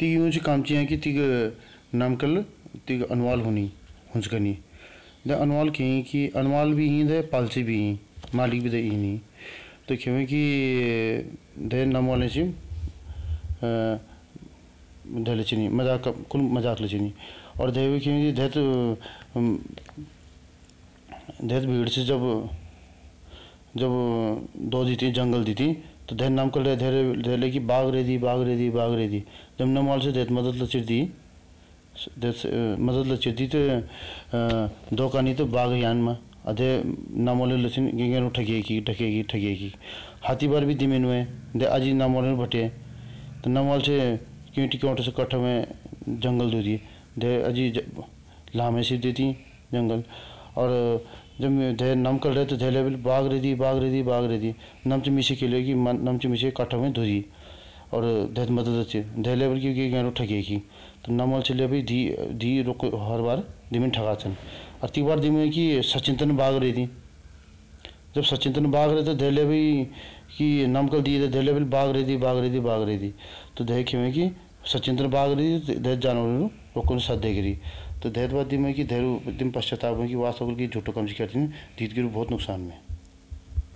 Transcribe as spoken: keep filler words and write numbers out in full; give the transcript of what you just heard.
ती यूं च काम चाहिए कि तिग नामकल तिग अनवाल होनी हुंचकनी दे अनवाल कहीं कि अनवाल भी ही दे पालसी भी ही मालिक भी दे ही नहीं तो क्यों कि दे नम वाले से दे लचनी मजाक कुल मजाक लचनी और दे भी क्यों कि दे तो दे भीड़ से जब जब दो दी थी जंगल दी थी तो धैर नाम कर धैर धैर लेकी बाग रही थी बाग रही थी बाग रही थी जब नमाल से देत मदद लचिर दी मदद लचिर दी तो दो कहानी तो बाग यान में अधे नामोले लचिन गेंगे ठगेगी ठगेगी ठगेगी हाथी बार भी दिमेन में दे अजी नामोले भटे तो नमाल से क्यों टिकोट से कट्ठ में जंगल दो दी दे अजी लामे से देती जंगल और जब धैर नम कर रहे तो धैर लेवल बाग रही थी बाग रही थी बाग रही थी नम च मिसे के लिए कि नम च मिसे काठा में धुरी और धैर मदद अच्छे धैर लेवल की कि गैरो ठगेगी तो नमल चले भाई धी धी रोक हर बार दिमिन ठगा चन और तीन बार दिमिन कि सचिंतन बाग रही थी जब सचिंतन बाग रहे तो धैर ले भाई कि नम कर दिए धैर लेवल बाग रही थी बाग रही थी बाग रही थी तो धैर क्यों कि सचिंतन बाग रही थी धैर जानवर रोकन साथ देख रही तो धैर बाद में कि धैर दिन पश्चाताप में कि वास्तव की झूठो कम से करती धीत गिर बहुत नुकसान में